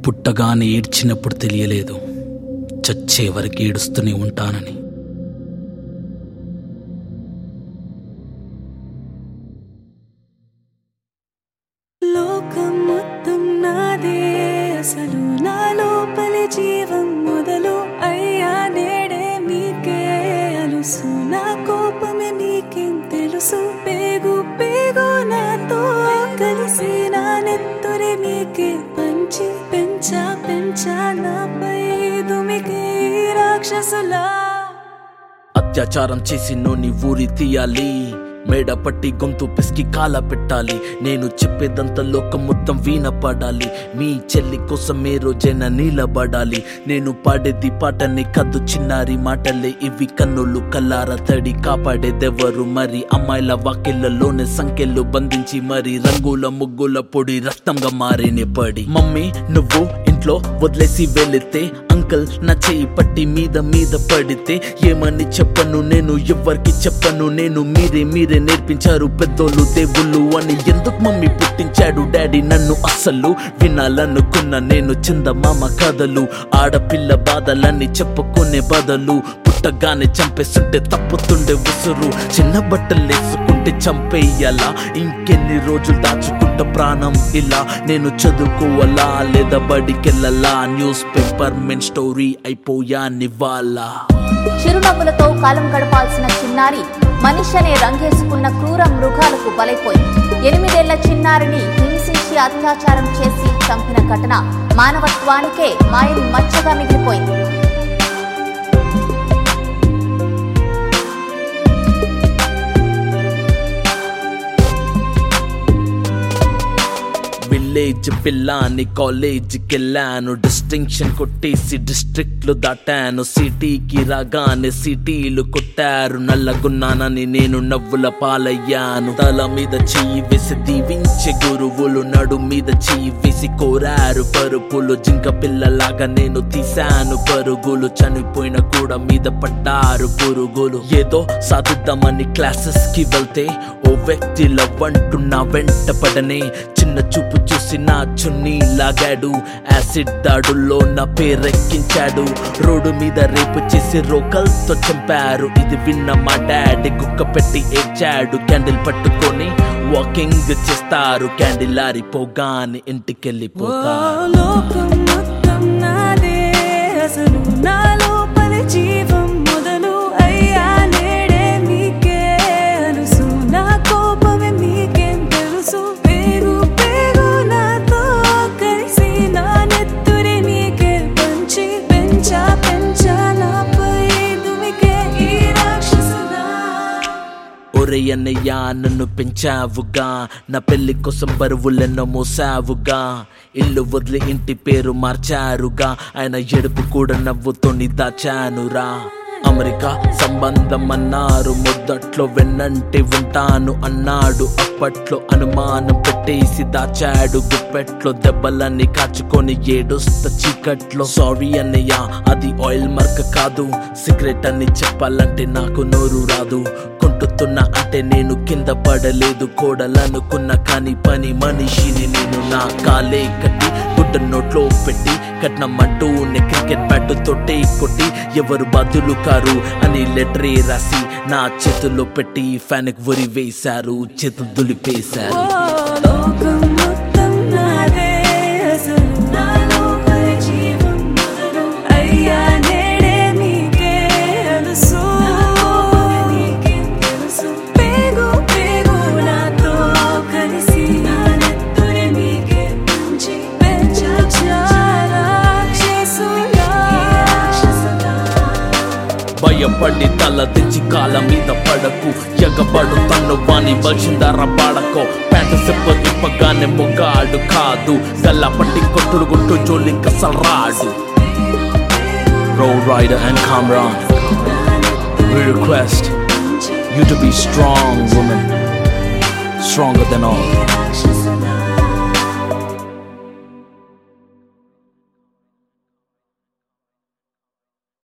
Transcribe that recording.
పుట్టగానే ఏడ్చినప్పుడు తెలియలేదు, చచ్చే వరకు ఏడుస్తూనే ఉంటానని. లోకం మొత్తం నాదే, అసలు నా లోపలి జీవం మొదలు అయ్యా నేడే మీకే అలుసు. నా కోపమే మీకేం తెలుసు, పేగు పేగు నాతో కలిసి నా నెత్తురే మీకే పంచి పెంచా పెంచా నాపై దుమికే రాక్షసులా. అత్యాచారం చేసి నోని ఊరి తీయాలి, మేడ పట్టి గొంతు పిసికి కాల పెట్టాలి. నేను చెప్పేదంతా లోకం మొత్తం వీణ పడాలి, మీ చెల్లి కోసం ఏ రోజైనా నిలబడాలి. నేను పాడేది పాటని కద్దు చిన్నారి మాటలే ఇవి, కన్నులు కల్లార తడి కాపాడేదెవరు మరి. అమ్మాయిల వాకిళ్లలోనే సంఖ్యలు బంధించి మరి రంగుల ముగ్గుల పొడి రక్తంగా మారేనే పడి. మమ్మీ నువ్వు ఇంట్లో వదిలేసి వెళితే, అంకల్ నా చేయి పట్టి మీద మీద పడితే ఏమని చెప్పను నేను, ఎవ్వరికి చెప్పను నేను. మీరే నేర్పించారు పెద్దోళ్ళు దేవుళ్ళు అని. ఎందుకు మమ్మీ పుట్టించాడు డాడీ నన్ను, అస్సలు వినాలనుకున్న నేను చందమామ కథలు. ఆడపిల్ల బాధలన్నీ చెప్పుకునే బదులు పుట్టగానే చంపేస్తుంటే తప్పుతుండే ఉసురు. చిన్న బట్టలు వేసుకుంటే చంపేయాలా, ఇంకెన్ని రోజులు దాచుకుంట ప్రాణం ఇలా. నేను చదువుకోవాలా లేదా బడికెళ్ళాలా, న్యూస్ పేపర్ మెన్ స్టోరీ అయిపోయా నివాలా. చిరునవ్వులతో కాలం గడపాల్సిన చిన్నారి మనిషి అనే రంగేసుకున్న క్రూర మృగాలకు బలైపోయింది. 8 ఏళ్ల చిన్నారిని హింసించి అత్యాచారం చేసి చంపిన ఘటన మానవత్వానికే మాయని మచ్చగా మిగిలిపోయింది. విలేజ్ పిల్లాని కాలేజీకెళ్ళాను, డిస్టింక్షన్ కొట్టేసి డిస్ట్రిక్ట్లు దాటాను. సిటీకి రాగానే సిటీలు కొట్టారు, నల్లగున్నానని నేను నవ్వుల పాలయ్యాను. తల మీద చెయ్యి వేసి దీవించే గురువులు, నడు మీద చెయ్యి వేసి కోరారు పరుపులు. జింక పిల్లలాగా నేను తీశాను పరుగులు, చనిపోయిన కూడా మీద పడ్డారు పురుగులు. ఏదో సాధిద్దామని క్లాసెస్ కి వెళ్తే ఓ వ్యక్తి లవ్ అంటూ నా వెంట పడనే, చిన్న చూపు చూసి నా చున్నీ లాగాడు. యాసిడ్ దాడుల్లో నా పేరెక్కించాడు, రోడ్డు మీద రేపు చేసి రోకల్తో చంపారు. ఇది విన్న మా డాడీ కుక్క పెట్టి ఏడ్చాడు. క్యాండిల్ పట్టుకొని వాకింగ్ చేస్తారు, క్యాండిల్ ఆరిపోగానే ఇంటికెళ్ళిపోతారు. లోకం మొత్తం నాదే, అసలు నా లోపలి జీవం మొదలు అయ్యా నేడే మీకే అలుసు. నా కోపమే మీకేం తెలుసు, పేగు పేగు నాతో కలిసి నా నెత్తురే మీకే పంచి పెంచా పెంచా నాపై దుమికే ఈ రాక్షసులా. ఒరే అన్నయ్య నన్ను పెంచావుగా, నా పెళ్లి కోసం బరువులెన్నో మోసావుగా. ఇల్లు వదిలి ఇంటి పేరు మార్చారుగా, ఆయన ఎడుపు కూడా నవ్వుతోని దాచానురా. అమెరికా సంబంధం అన్నారు, మొదట్లో వెన్నంటి ఉంటాను అన్నాడు. అప్పట్లో అనుమానం పెట్టేసి దాచాడు గుప్పెట్లో, దెబ్బలన్నీ కాచుకొని ఏడుస్త చీకట్లో. సారీ అన్నయ్య అది ఆయిల్ మార్క్ కాదు, సిగరెట్ అని చెప్పాలంటే నాకు నోరు రాదు. కొంటుతున్నా అంటే నేను కింద పడలేదు, కోడలనుకున్న కానీ పని మనిషిని నేను. నా కాలే కట్టి గుడ్డ నోట్లో పెట్టి కట్నమంటూ క్రికెట్ బ్యాట్ తోటే కొట్టి ఎవరు బదులు కారు అని లెటరే రాసి నా చేతుల్లో పెట్టి ఫ్యాన్ కి ఉరి వేశారు, చేతులు దులిపేశారు. లోకం మొత్తం నాదే, అసలు నా లోపలి జీవం మొదలు అయ్యా నేడే మీకే అలుసు. నీకేం తెలుసు, పేగు పేగు నాతో కలిసి నా నెత్తురే మీకే పంచి పెంచా రాక్షసులా. భయపడి తల తెచ్చి కాళ్ళ మీద పడకు, ఎగబడు తన్ను వాణి వశిందర పాడకో. ప్యాంటు సెప్ప ఇప్పగానే మొగాడు కాదు, గల్లా పట్టి కొట్టుడు గుట్టు జోలి కసరాడు. Road Rider and Kamran, we request you to be strong woman, stronger than all.